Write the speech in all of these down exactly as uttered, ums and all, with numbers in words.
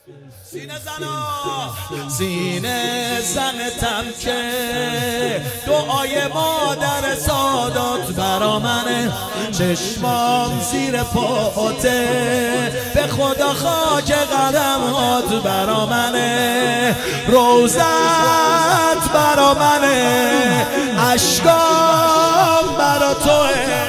سینه زنا سینه زنتم که دعای مادر سادات برا منه، چشمام زیر پاته به خدا خاک قدمات برا منه، روزت برا منه، اشکام برا توه.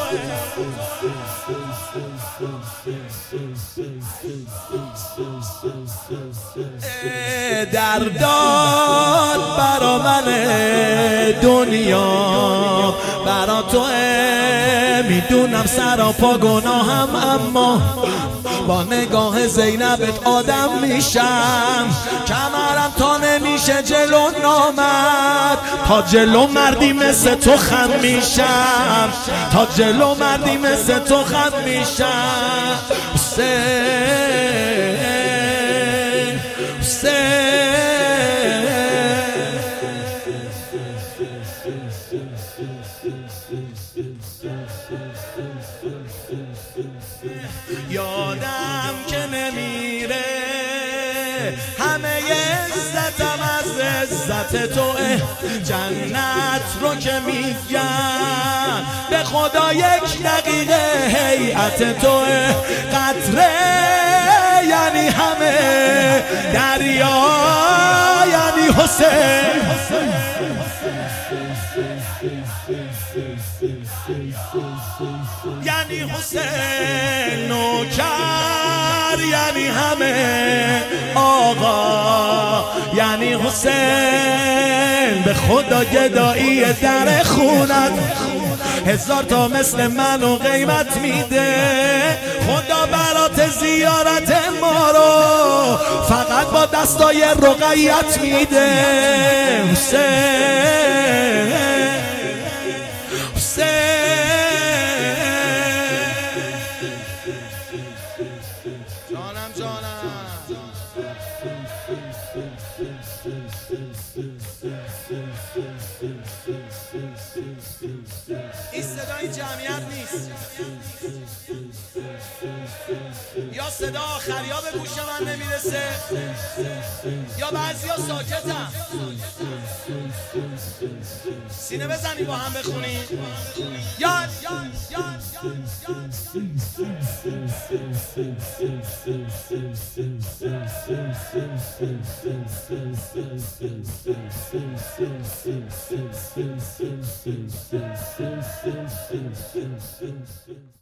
دردات برا منه، دنیا برا توه. میدونم سراپا گناهم اما با نگاه زینبت آدم میشم. کمرم تا نمیشه جلو نامد، تا جلو مردی مثل تو خم میشم، تا جلو مردی مثل تو خم میشم. حسین یادم که نمیره همه عزتم از عزت توه، جنت رو که میگم به خدا یک دقیقه هیئت توه. قطره یعنی همه دریا یعنی حسین، یعنی حسین نوکر، یعنی همه آقا، یعنی حسین. به خدا گدایی در خونت هزار تا مثل منو قیمت میده. خدا برات زیارت ما رو فقط با دستای رقیت میده. حسین حسین جانم جانم این صدای جمعیت نیست، یا صدا آخریا به گوش من نمیرسه یا بعضیا ساکتم. سینه بزنی با هم بخونی. یاد یاد یاد یاد